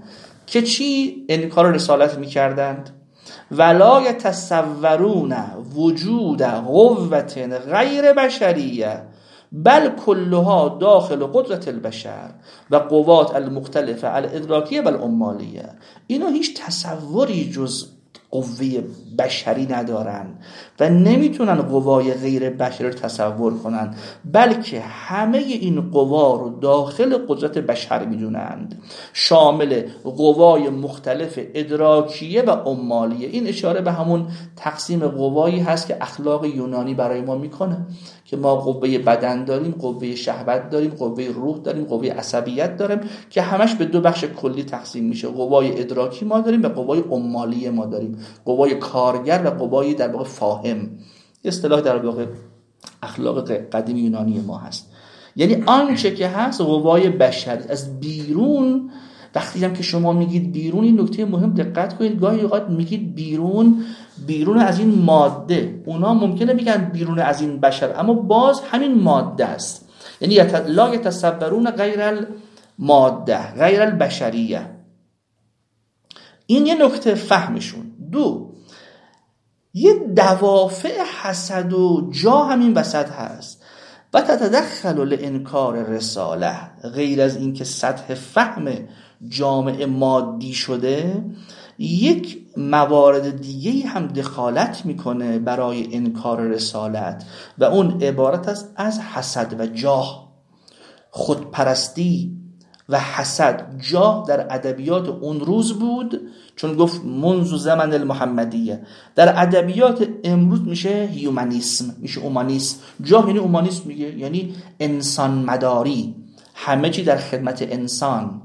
که چی؟ انکار رسالت میکردند. ولا یتصورون وجود قوة غیر بشریه بل کلها داخل قدرت البشر و قوات المختلفه الادراکیه و العمالیه. اینا هیچ تصوری جز قوه بشری ندارن و نمیتونن قوای غیر بشری رو تصور کنن، بلکه همه این قوا رو داخل قدرت بشر میدونند، شامل قوای مختلف ادراکیه و عمالیه. این اشاره به همون تقسیم قوایی هست که اخلاق یونانی برای ما میکنه که ما قوه بدن داریم، قوه شهوت داریم، قوه روح داریم، قوه عصبیت داریم که همش به دو بخش کلی تقسیم میشه. قوای ادراکی ما داریم و قوای عمالیه ما داریم، قوای کارگر و قوای در واقع فاهم. اصطلاح در واقع اخلاق قدیم یونانی ما هست. یعنی آنچه که هست قوای بشری از بیرون. وقتی هم که شما میگید بیرون، این نکته مهم دقت کنید، گاهی اوقات میگید بیرون از این ماده، اونا ممکنه بگن بیرون از این بشر، اما باز همین ماده است. یعنی لا یتصورون غیر الماده غیر البشریه. این یه نکته فهمشون. دو، یه دوافع حسد و جا همین وسط هست. و تتدخل لانکار رساله، غیر از این که سطح فهم جامعه مادی شده، یک موارد دیگه هم دخالت میکنه برای انکار رسالت و اون عبارت است از حسد و جاه. خودپرستی و حسد. جاه در ادبیات اون روز بود، چون گفت منذ زمن المحمدیه. در ادبیات امروز میشه هیومانیسم، میشه اومانیسم. جاه یعنی اومانیسم میگه، یعنی انسان مداری، همه چی در خدمت انسان.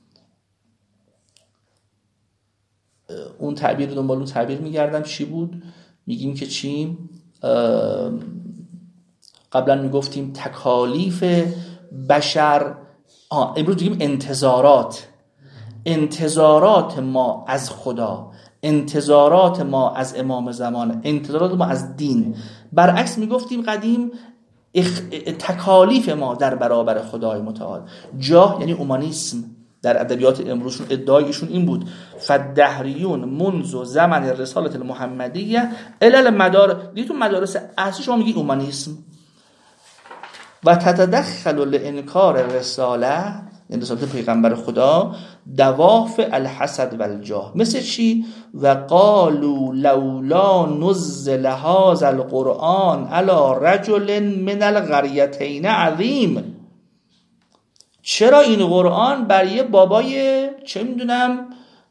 اون تعبیر دنبال اون تعبیر میگردم چی بود؟ میگیم که چی؟ قبلا میگفتیم تکالیف بشر، امروز میگیم انتظارات ما از خدا، انتظارات ما از امام زمان، انتظارات ما از دین. برعکس میگفتیم قدیم تکالیف ما در برابر خدای متعال. جاه یعنی اومانیسم. در ادبیات امروزشون ادعایشون این بود: فالدهریون منذ زمن رسالت المحمدیه الی مدار. دیدون مدارس اصلی شما میگی اومانیسم. و تتدخل لانکار رساله، این رسالت پیغمبر خدا، دوافع الحسد و الجاه. مثل چی؟ و قالوا لولا نزل هذا القرآن علی رجل من القریتین عظیم. چرا این قرآن بر یه بابای چه میدونم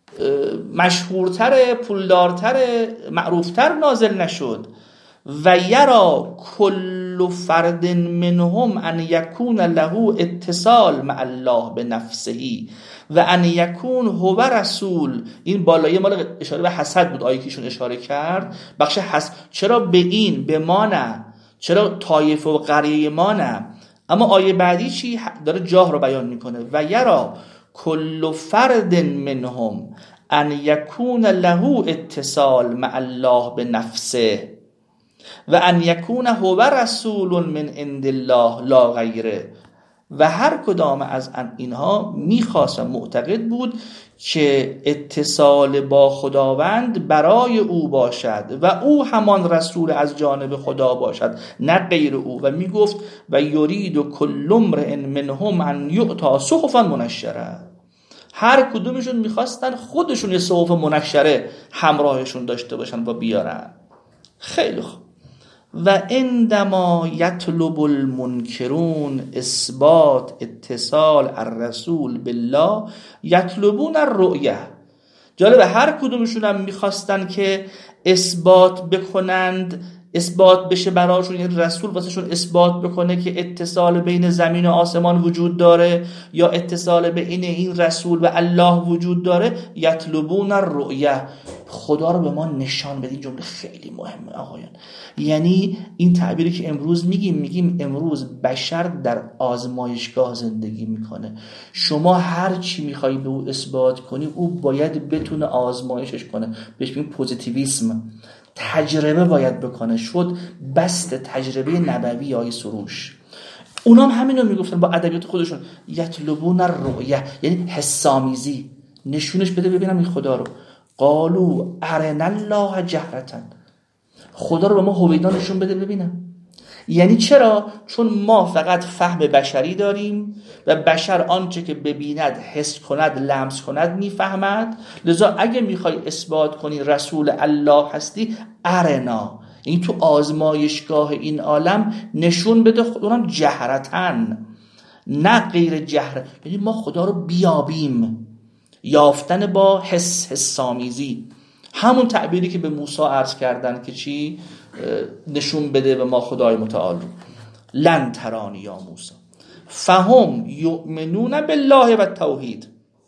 مشهورتر، پولدارتر، معروفتر نازل نشد؟ و یرا کل فرد منهم ان یکون له اتصال مع الله بنفسه و ان یکون هو رسول. این بالایی مال اشاره به حسد بود، آیه کیشون اشاره کرد بخش حسد. چرا به این به ما نه؟ چرا طایفه و قریه ما نه؟ اما آیه بعدی چی داره؟ جاه رو بیان میکنه. و یرا کل فرد منهم ان یکون له اتصال مع الله بنفسه و ان یکون هو رسول من عند الله لا غیره. و هر کدام از اینها میخواست و معتقد بود که اتصال با خداوند برای او باشد و او همان رسول از جانب خدا باشد، نه غیر او. و میگفت و یرید کل امرئ منهم ان یؤتی صحفا منشره. هر کدومشون میخواستن خودشون یه صحف منشره همراهشون داشته باشن و بیارن. خیلی خوب. و عندما یطلب المنکرون اثبات اتصال الرسول بالله یطلبون الرؤیه. جالبه هر کدومشون هم میخواستن که اثبات بکنند، اثبات بشه براشون، یعنی رسول واسهشون اثبات بکنه که اتصال بین زمین و آسمان وجود داره یا اتصال بین این رسول و الله وجود داره. یطلبون الرؤیه، خدا رو به ما نشان بده. این جمله خیلی مهمه آقایان. یعنی این تعبیری که امروز میگیم امروز بشر در آزمایشگاه زندگی میکنه. شما هر چی میخوای به او اثبات کنی او باید بتونه آزمایشش کنه. بهش میگیم پوزیتیویسم. تجربه باید بکنه. شد بست تجربه نبوی آیه سروش. اونام همین رو میگفتن با ادبیات خودشون. یطلبون الرؤیه یعنی حسامیزی. نشونش بده ببینم این خدا رو. قالوا ارنا الله جهرتن، خدا رو به ما هویدا نشون بده ببینم. یعنی چرا؟ چون ما فقط فهم بشری داریم و بشر آنچه که ببیند، حس کند، لمس کند میفهمد. لذا اگه میخوای اثبات کنی رسول الله هستی، ارنا، یعنی تو آزمایشگاه این عالم نشون بده خودم جهرتن، نه غیر جهر. یعنی ما خدا رو بیابیم، یافتن با حسامیزی، همون تعبیری که به موسی عرض کردن که چی؟ نشون بده به ما خدای متعال رو. لن ترانی یا موسی فهم یؤمنون بالله و التوحید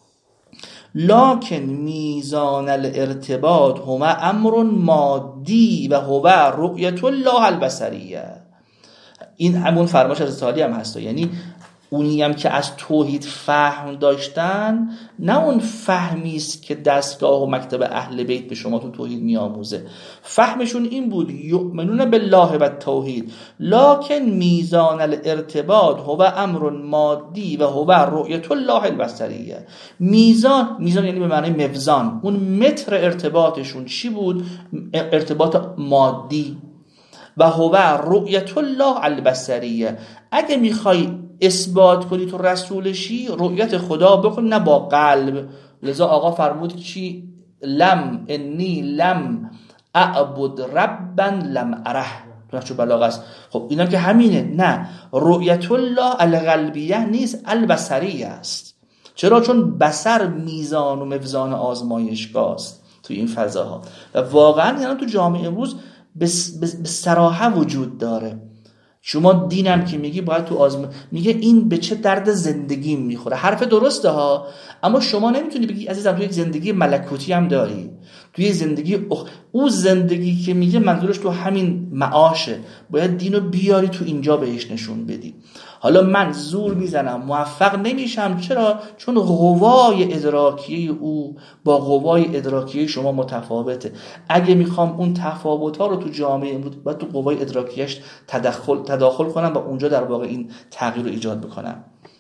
لکن میزان الارتباط هما امر مادی و هو رؤیت الله البصریه. این همون فرمایش از رسالی هم هست، یعنی اونی هم که از توحید فهم داشتن، نه اون فهمی است که دستگاه و مکتب اهل بیت به شما تو توحید میآموزه. فهمشون این بود یؤمنون بالله و التوحید لکن میزان الارتباط هو امر مادی و هو رؤیت الله البصریه. میزان یعنی به معنی موزان، اون متر ارتباطشون چی بود؟ ارتباط مادی. و هو رؤیت الله البصریه. اگه میخوای اثبات کنی تو رسولشی، رؤیت خدا بکن، نه با قلب. لذا آقا فرمود چی؟ انی لم اعبد ربا لم اره، تو بلاغه است. خب اینم که همینه. نه، رؤیت الله القلبیه نیست، البصریه است. چرا؟ چون بصر میزان و موزان آزمایشگاه است تو این فضاها. و واقعا یعنی تو جامعه امروز به صراحت وجود داره. شما دینم که میگی باید تو میگه این به چه درد زندگی میخوره. حرف درسته ها، اما شما نمیتونی بگی عزیزم تو یک زندگی ملکوتی هم داری، تو یک زندگی او زندگی که میگه منظورش تو همین معاشه، باید دینو بیاری تو اینجا بهش نشون بدی. حالا من زور میزنم موفق نمیشم. چرا؟ چون قوای ادراکیه او با قوای ادراکیه شما متفاوته. اگه میخوام اون تفاوت‌ها رو تو جامعه امروز باید تو قوای ادراکیش تداخل کنم و اونجا در واقع این تغییر رو ایجاد بکنم.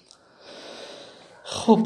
خب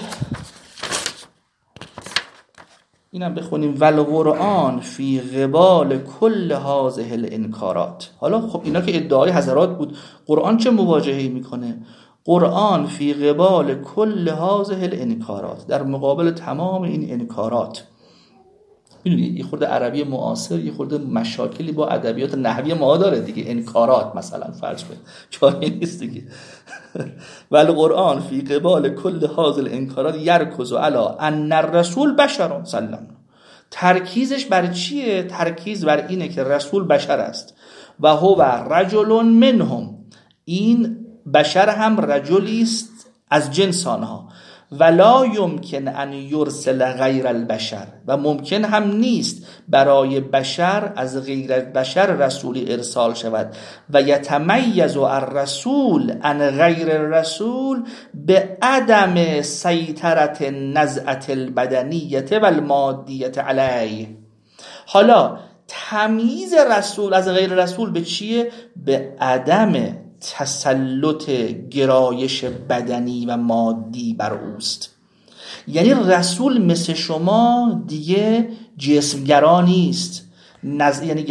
اینم بخونیم والقرآن فی قبال کل هذه الانکارات. حالا خب اینا که ادعای حضرات بود، قرآن چه مواجهه‌ای میکنه؟ قرآن فی قبال کل هذه الانکارات، در مقابل تمام این انکارات. میدونی یه خورده عربی معاصر یه خورده مشاکلی با ادبیات نحوی ما داره دیگه. انکارات مثلا فرض کن چاره نیست دیگه. ولی قرآن فی قبال کل هذه الانکارات یرکز علی ان الرسول بشر سلم. ترکیزش بر چیه؟ ترکیز بر اینه که رسول بشر است و هو رجل منهم، این بشر هم رجلی است از جنس آنها. ولا یمکن ان یرسل غیر البشر، و ممکن هم نیست برای بشر از غیر بشر رسولی ارسال شود. و یتمیز الرسول عن غیر الرسول به عدم سیطرت نزعه البدنیه و المادیه علیه. حالا تمییز رسول از غیر رسول به چیه؟ به عدم تسلط گرایش بدنی و مادی بر اوست. یعنی رسول مثل شما دیگه جسمگرا نیست. یعنی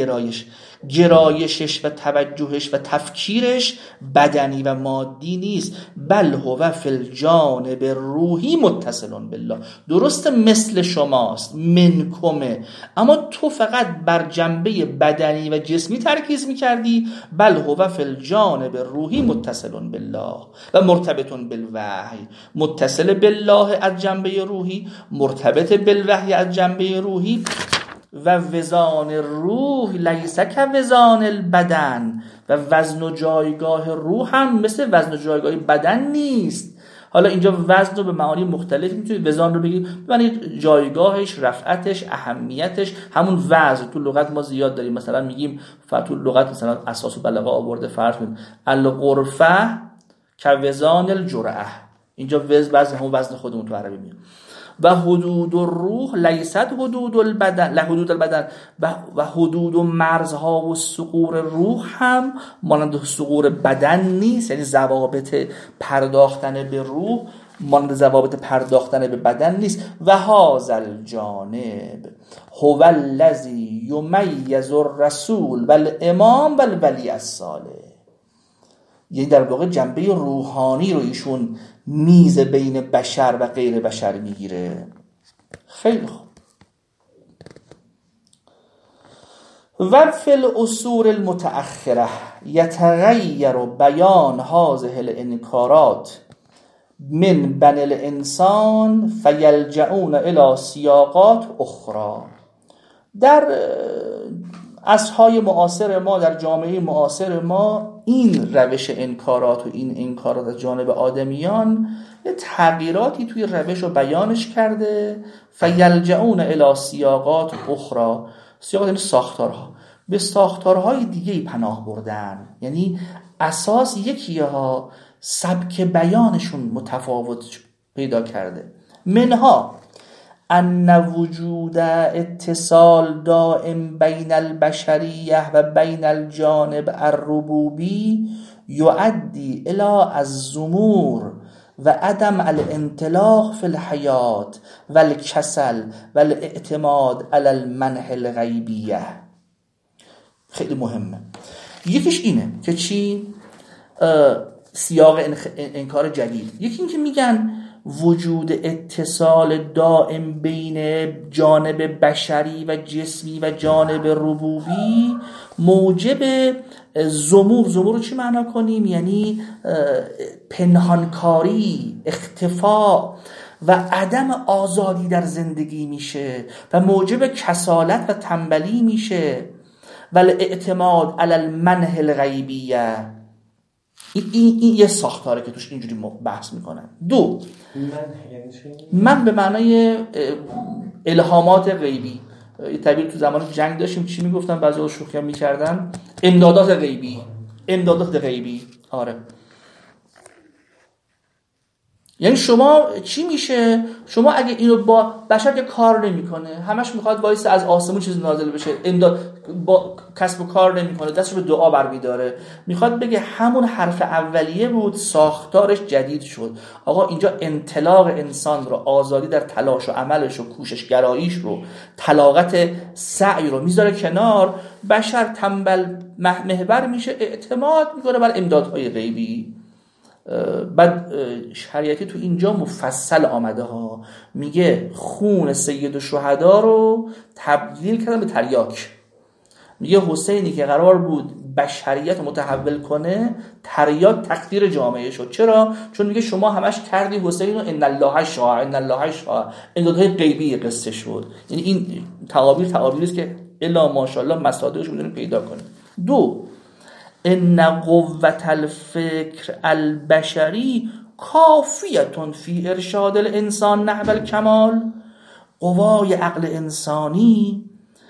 گرایشش و توجهش و تفکیرش بدنی و مادی نیست، بل هو فی الجانب روحی متصل بالله. درست مثل شماست، منکمه، اما تو فقط بر جنبه بدنی و جسمی ترکیز میکردی. بل هو فی الجانب روحی متصل بالله و مرتبط بالوحی. متصل بالله از جنبه روحی، مرتبط بالوحی از جنبه روحی. و وزان روح لیس که وزان البدن، و وزن و جایگاه روح هم مثل وزن و جایگاه بدن نیست. حالا اینجا وزن رو به معانی مختلف میتونید وزان رو بگید، یعنی جایگاهش، رفعتش، اهمیتش. همون وزن تو لغت ما زیاد داریم، مثلا میگیم تو لغت مثلا اساس و بلاغه آورده فرض کنید الغرفه که وزان الجرعه. اینجا وزن همون وزن خودمون تو عربی میگیم. و حدود الروح لیست حدود البدن، لحدود البدن، و حدود و مرزها و ثغور روح هم مانند ثغور بدن نیست. یعنی ضوابط پرداختن به روح مانند ضوابط پرداختن به بدن نیست. و هذا الجانب هو الذی یمیز الرسول والامام والولی الصالح. یعنی در واقع جنبه روحانی رو ایشون میز بین بشر و غیر بشر میگیره. خیلی خوب. و فی العصور المتأخره یتغیر بیان هذه الانکارات من بنی الانسان فیلجؤون الی سیاقات اخرى. در عصرهای معاصر ما، در جامعه معاصر ما، این روش انکارات و این انکارات از جانب آدمیان یه تغییراتی توی روش رو بیانش کرده. فیلجؤون الی سیاقات اخرى. سیاقات یعنی ساختارها. به ساختارهای دیگه پناه بردن، یعنی اساس یکیه ها، سبک بیانشون متفاوت پیدا کرده. منها ان وجود اتصال دائم بین البشریه و بین الجانب الربوبی یؤدی الی الضمور و عدم الانطلاق فی الحیات و الکسل و الاعتماد علی المنح الغیبیه. خیلی مهمه. یکیش اینه که چی؟ سیاق انکار جدید. یکی این که میگن وجود اتصال دائم بین جانب بشری و جسمی و جانب ربوبی موجب ضمور. ضمور رو چی معنا کنیم؟ یعنی پنهانکاری، اختفاء و عدم آزادی در زندگی میشه و موجب کسالت و تنبلی میشه و الاعتماد علی المنح الغیبیه. این یه ساختاره که توش اینجوری بحث میکنن. دو، من به معنای الهامات غیبی. یه تعبیر تو زمان جنگ داشتیم، چی میگفتن بعضی شوخی میکردن؟ امدادات غیبی. امدادات غیبی. آره. یعنی شما چی میشه؟ شما اگه اینو با بشر که کار نمیکنه، همش میخواد وایس از آسمون چیز نازل بشه، امداد با کسب و کار نمیکنه، دستش به دعا برمی‌داره، میخواد بگه همون حرف اولیه بود، ساختارش جدید شد. آقا اینجا انطلاق انسان رو، آزادی در تلاش و عملش و کوشش گراییش رو، طلاقت سعی رو میذاره کنار، بشر تنبل محور میشه، اعتماد میکنه بر امدادهای غیبی. بعد شریعتی تو اینجا مفصل آمده ها، میگه خون سید الشهدا رو تبدیل کردن به تریاک. میگه حسینی که قرار بود بشریت متحول کنه، تریاک تقدیر جامعه شد. چرا؟ چون میگه شما همش کردی حسین رو ان الله شاء ان الله شاء، امدادهای غیبی قصه شد. یعنی این تعابیری است که الا ماشاءالله مصادیقش میتونید پیدا کنید. دو، ان قوت الفکر البشری کافیتون فی ارشاد الانسان نحو الکمال. قوای عقل انسانی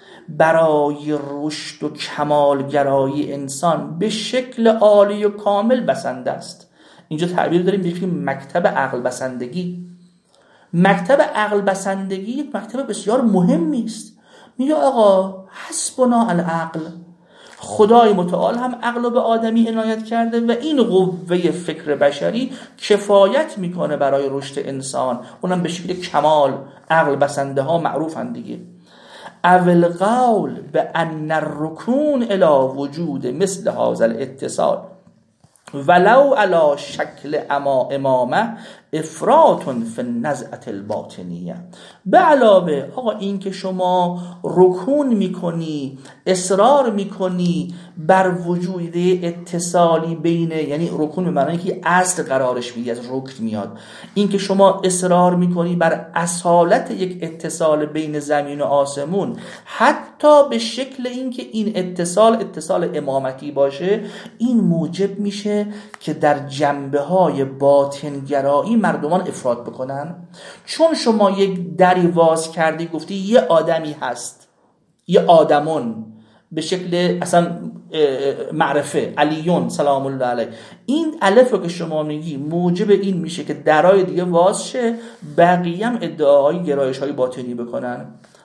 برای رشد و کمالگرایی انسان به شکل عالی و کامل بسنده است. اینجا تعبیر داریم به مکتب عقل بسندگی. مکتب عقل بسندگی یک مکتب بسیار مهمی است. میگه آقا حسبنا العقل، خدای متعال هم عقل رو به آدمی عنایت کرده و این قوه فکر بشری کفایت میکنه برای رشد انسان، اونم به شکل کمال. عقل بسنده ها معروفن دیگه. اول قول به ان الرکون الی وجود مثل هذا الاتصال ولو علی شکل امامه افراط فی النزعه الباطنیه. به علاوه آقا این که شما رکون میکنی، اصرار میکنی بر وجود اتصالی بین، یعنی رکون به معنی که اصل قرارش میگه، از رکن میاد، این که شما اصرار میکنی بر اصالت یک اتصال بین زمین و آسمون، حتی به شکل این که این اتصال امامتی باشه، این موجب میشه که در جنبه های باطنگرایی مردمان افراط بکنن. چون شما یک دری باز کردی، گفتی یه آدمی هست، یه آدمون به شکل اصلا معرفه، علیون سلام الله علیه، این الف رو که شما میگی موجب این میشه که درای دیگه باز شه، بقیه هم ادعاهای گرایش های باطنی بکنن.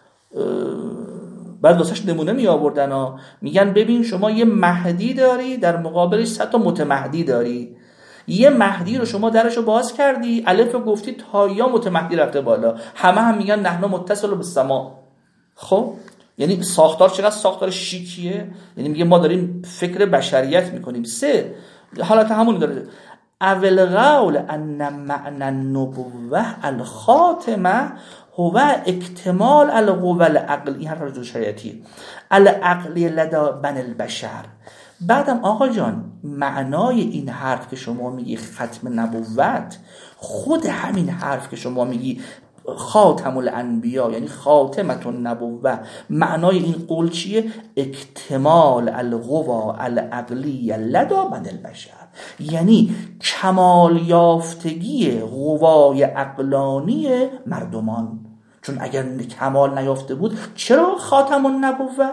بعد واسش نمونه می آوردن ها، میگن ببین شما یه مهدی داری، در مقابلش 100 تا متمهدی داری. یه مهدی رو شما درشو باز کردی، الف رو گفتی تا یا متمهدی رفته بالا، همه هم میگن نحن متصل بالسما. خب یعنی ساختار چقدر ساختار شیکیه، یعنی میگه ما داریم فکر بشریت میکنیم. سه حالت همون داره. اول قول ان معنی النبوه الخاتمه هو اکتمال القوه العقلی، این حرف شریعتیه، العقلی لدى بنی البشر. بعدم آقا جان معنای این حرف که شما میگی ختم نبوت، خود همین حرف که شما میگی خاتم الانبیا یعنی خاتمت النبوه، معنای این قول چیه؟ اکتمال القوا العقلی لدى بنی البشر، یعنی کمال یافتگی قوای عقلانی مردمان. چون اگر کمال نیافته بود چرا خاتم النبوه؟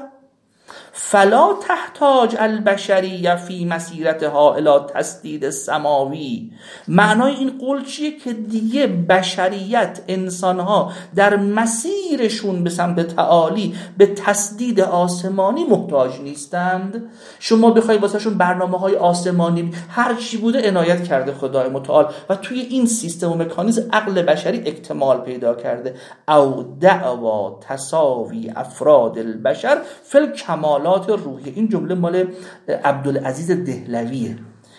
فلا تحتاج البشریه فی مسیرتها الی تسدید سماوی. معنای این قول چیه؟ که دیگه بشریت، انسانها در مسیرشون به سمت تعالی به تسدید آسمانی محتاج نیستند. شما بخوای واسهشون برنامه‌های آسمانی هر چی بوده عنایت کرده خدای متعال و توی این سیستم و مکانیزم عقل بشری اکتمال پیدا کرده. او دعوا تساوی افراد البشر فی الکمالات روحی. این جمله مال عبدالعزیز دهلویه.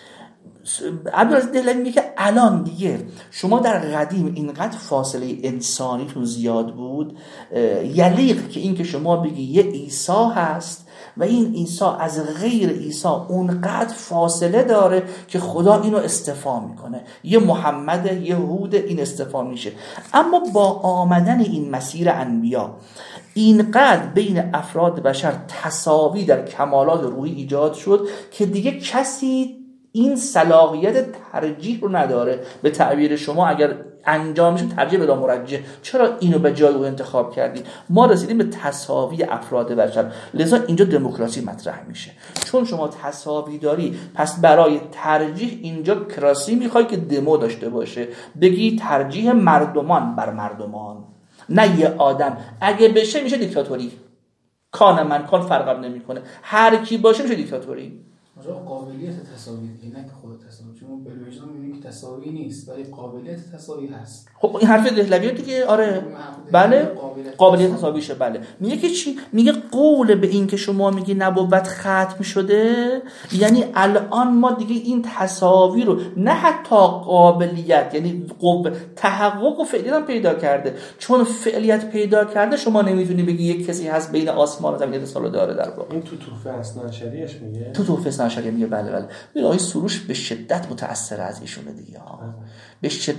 عبدالعزیز دهلوی میگه که الان دیگه شما در قدیم اینقدر فاصله انسانیتون زیاد بود، یلیق که این که شما بگی یه عیسی هست و این عیسی از غیر عیسی اونقدر فاصله داره که خدا اینو اصطفا میکنه، یه محمد یه هود این اصطفا میشه. اما با آمدن این مسیر انبیا اینقدر بین افراد بشر تساوی در کمالات روحی ایجاد شد که دیگه کسی این صلاحیت ترجیح رو نداره. به تعبیر شما اگر انجام میشه ترجیح بلا مرجح، چرا اینو به جای او انتخاب کردی؟ ما رسیدیم به تساوی افراد بشر، لذا اینجا دموکراسی مطرح میشه. چون شما تساوی داری، پس برای ترجیح اینجا کراسی میخوای که دمو داشته باشه، بگی ترجیح مردمان بر مردمان، نه یه آدم. اگه بشه میشه دیکتاتوری، کان من کان فرقم نمیکنه، هر کی باشه میشه دیکتاتوری.
قابلیت تساوی دیگه، نه که خود تساوی، چون بالوجدان میبینیم که تساوی نیست ولی قابلیت تساوی هست.
خب این حرف دهلویه دیگه. آره بله قابلیت تساویشه. بله میگه که چی؟ میگه قول به این که شما میگی نبوت ختم شده، یعنی الان ما دیگه این تساوی رو نه حتی قابلیت، یعنی تحقق و فعلیت هم پیدا کرده. چون فعلیت پیدا کرده شما نمیتونی بگی یک کسی هست بین آسمان و زمین اتصال داره. در واقع
این تو توفه اصناعشریش میگه،
تو توفه اصناعشری میگه. بله بله. ببین آقای سروش به شدت متأثر از ایشونه دیگه ها. به شدت.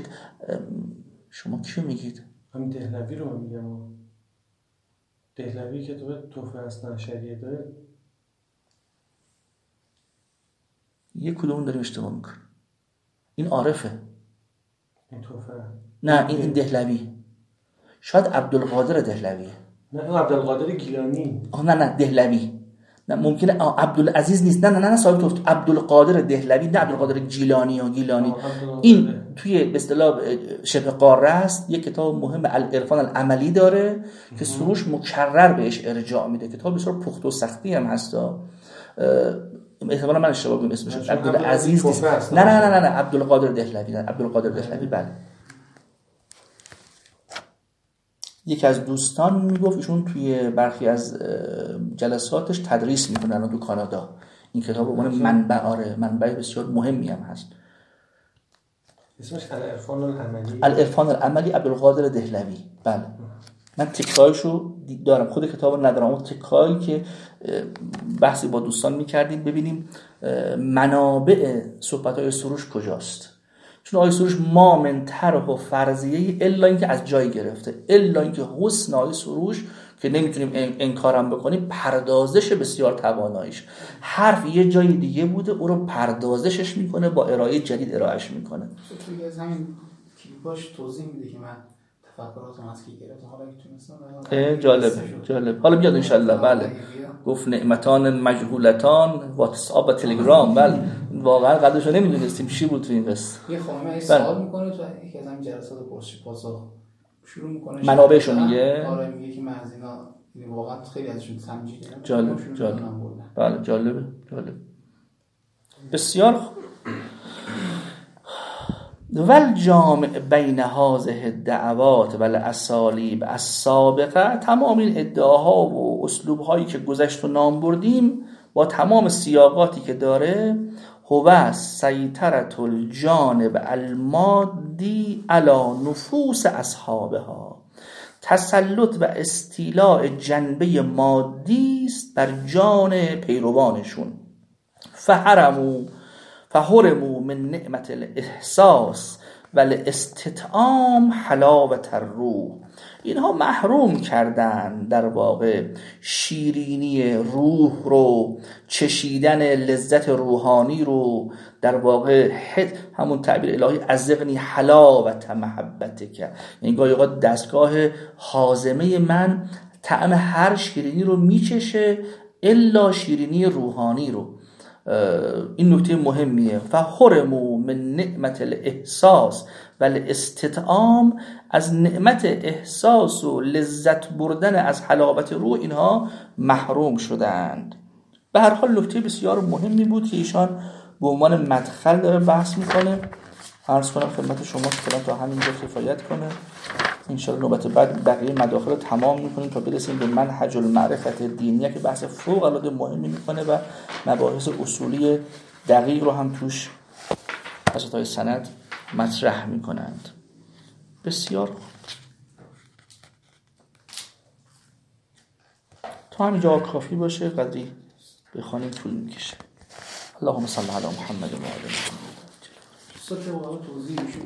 شما کیو میگید؟
همین دهلوی رو من میگم. دهلوی که تو توفه اصناعشری داره،
یک کدوم داریم اشتباه میکنه. این عارفه،
این توفه.
نه این دهلوی. شاید عبدالقادر دهلویه.
نه اون عبدالقادر گیلانی.
نه دهلوی. نه ممکنه عبدالعزیز نیست. نه صاحب توفت عبدالقادر دهلوی، نه عبدالقادر گیلانی. این توی به اصطلاح شبه قاره است. یک کتاب مهم العرفان العملی داره که سروش مکرر بهش ارجاع میده. کتاب بسیار پخته و سختی هم هست. احتمالاً من اشتباه میگم اسمش. عبدالعزیز نیست. نه عبدالقادر دهلوی. عبدالقادر دهلوی. بله. یکی از دوستان میگفت ایشون توی برخی از جلساتش تدریس میکنه الان تو کانادا. این کتاب رو منبع بسیار مهمی هم هست.
اسمش العرفان العملی.
العرفان العملی عبدالقادر دهلوی. بله. من تکایشو دارم، خود کتابو ندارم. اون تکایی که بحثی با دوستان میکردیم ببینیم منابع صحبت‌های سروش کجاست. چون آقای سروش ما من طرح و فرضیه الا اینکه از جایی گرفته، الا اینکه حسن آقای سروش که نمیتونیم انکارم بکنیم پردازش بسیار تواناییش. حرف یه جای دیگه بوده، او رو پردازشش میکنه، با ارائه جدید ارائهش میکنه.
توی از همین کلیپاش توضیح میده که من تفکراتم از کی گرفتم، حالا که تونستم.
جالب. حالا بیاد انشالله. بله. گفت نعمتان مجهولتان واتساپ و تلگرام. بله واقعا قدرشو نمیدونستیم چی بود تو این قصه.
یه خانم سوال میکنه تو یکی از همین جلسات پرسش پاسخ شروع میکنه
منابعشو میگه.
آره میگه که من از اینا واقعا خیلی ازشون تمجید دیدم.
جالب. بله جالب. بسیار خوب. والجامع بین هذه الدعوات و الاسالیب السابقه، تمام این ادعاها و اسلوبهایی که گذشت و نام بردیم با تمام سیاقاتی که داره، هو سیطرة الجانب المادی علی نفوس اصحابها، تسلط و استیلاء جنبه مادی است بر جان پیروانشون. فحرموا من نعمت الاحساس و الاستطعام حلاوة الروح، اینها محروم کردن در واقع شیرینی روح رو، چشیدن لذت روحانی رو، در واقع همون تعبیر الهی ازغنی حلاوت محبتک، یعنی گاهی اوقات دستگاه هاضمه من طعم هر شیرینی رو میچشه الا شیرینی روحانی رو. این نکته مهمیه. فحرموا من نعمت الاحساس و الاستطعام، از نعمت احساس و لذت بردن از حلاوت روح اینها محروم شدند. به هر حال نکته بسیار مهمی بود که ایشان به عنوان مدخل داره بحث میکنه. عرض کنم خدمت شما که تا همینجا کفایت کنه. انشاءالله نوبت بعد بقیه مداخل رو تمام میکنیم تا برسیم به منهج المعرفت دینیه که بحث فوق العاده مهمی میکنه و مباحث اصولی دقیق رو هم توش اساتید سند مطرح میکنند. بسیار تا همینجا کافی باشه، قدری بخوانیم طول میکشه. اللهم صل علی محمد و آل محمد.